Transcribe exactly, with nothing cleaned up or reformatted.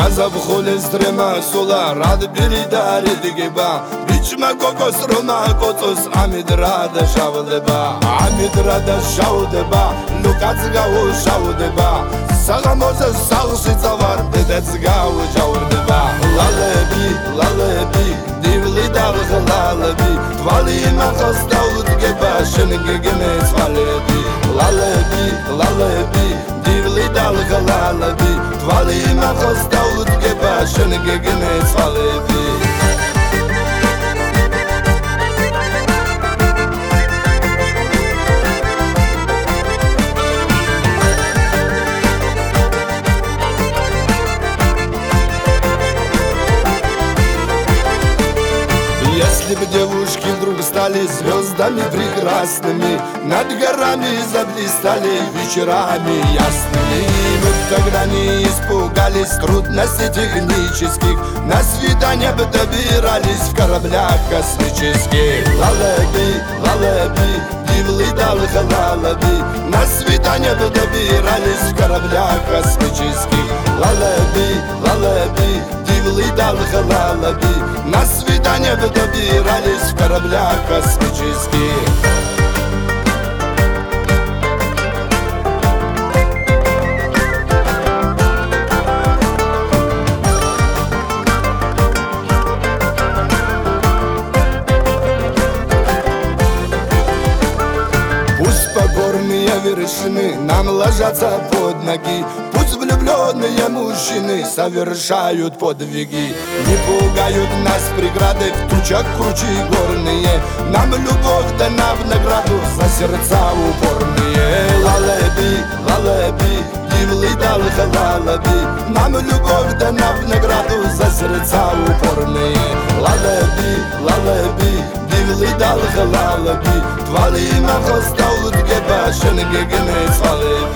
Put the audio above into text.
Азаб холестрема сола рад биридари дигеба бичма кокос рома коцос амидрада шавлеба амидрада шавдеба лукацга о шавдеба сагамоза салши цавар дедецга о жаврдеба лалеби лалеби дивли дал лалеби твали махас даут геба шенге гемес лалеби лалеби лалеби дивли дал лалеби твали махас даут геба шенге гемес лалеби Если бы девушки вдруг стали звездами прекрасными, над горами заблистали вечерами ясными, мы б тогда не испугались трудностей технических, на свидания бы добирались в кораблях космических. Лалеби, лалеби, дивли дал лалеби, на свидания бы добирались в кораблях космических. Лалеби, лалеби, дивли дал лалеби, на свидания бы добирались в кораблях космических. Пусть покорные вершины нам ложатся под ноги, пусть влюбленные мужчины совершают подвиги. Не пугают нас преграды в тучах кручи горные, нам любовь дана в награду за сердца упорные. Лалеби, лалеби, дивли дал лалеби, нам любовь дана в награду за сердца упорные. Лалеби, лалеби, дивли дал лалеби, твали махас даут геба шенге гемес лалеби.